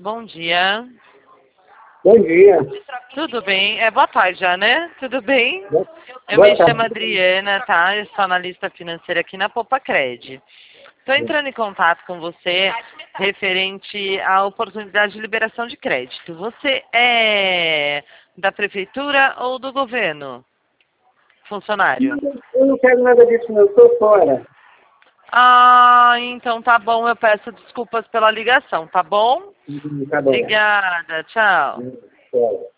Bom dia. Bom dia. Tudo bem? Boa tarde já, né? Tudo bem? Eu Boa me tarde. chamo Adriana, tá? Eu sou analista financeira aqui na Popacred. Estou entrando em contato com você referente à oportunidade de liberação de crédito. Você é da prefeitura ou do governo? Funcionário? Eu não quero nada disso, não. Eu estou fora. Ah, então tá bom. Eu peço desculpas pela ligação, tá bom? Tá bom. Obrigada. Tchau. Tchau.